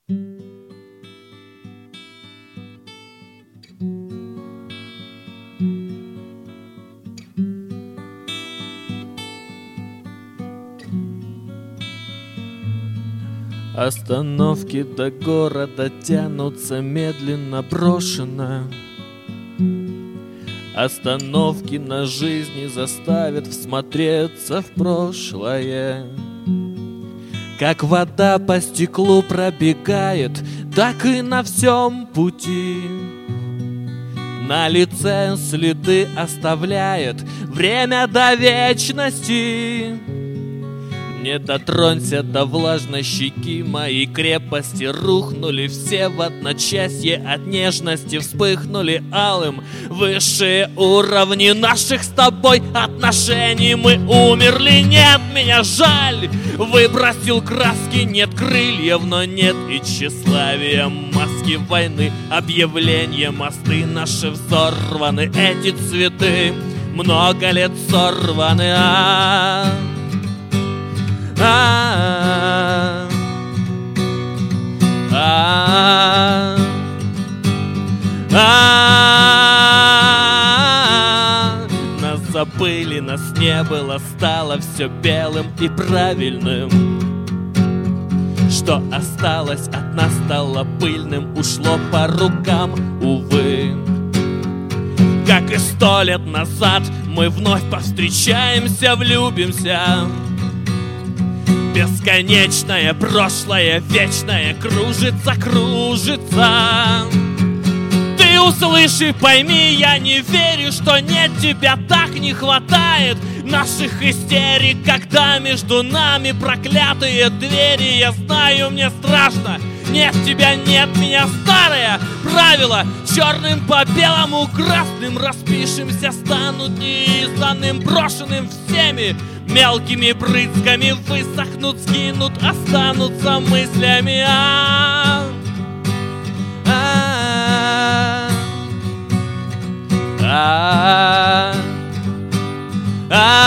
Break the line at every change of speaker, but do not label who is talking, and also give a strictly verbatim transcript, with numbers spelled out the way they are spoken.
Остановки до города тянутся медленно, брошенно. Остановки на жизни заставят всмотреться в прошлое. Как вода по стеклу пробегает, так и на всем пути на лице следы оставляет время до вечности. Не дотронься до влажной щеки моей крепости. Рухнули все в одночасье, от нежности вспыхнули алым высшие уровни наших с тобой отношений. Мы умерли, нет, меня жаль. Выбросил краски, нет крыльев, но нет и тщеславия. Маски войны, объявления, мосты наши взорваны. Эти цветы много лет сорваны. А-а-а. А, а, а, нас забыли, нас не было, стало все белым и правильным. Что осталось от нас, стало пыльным, ушло по рукам, увы. Как и сто лет назад, мы вновь повстречаемся, влюбимся. Бесконечное прошлое, вечное, кружится, кружится. Ты услышь и пойми, я не верю, что нет тебя, так не хватает наших истерик, когда между нами проклятые двери. Я знаю, мне страшно, нет тебя, нет меня. Старое правило, черным по белому, красным распишемся, станут неизданным, брошенным всеми мелкими брызгами. Высохнут, скинут, останутся мыслями. А, а, а, а.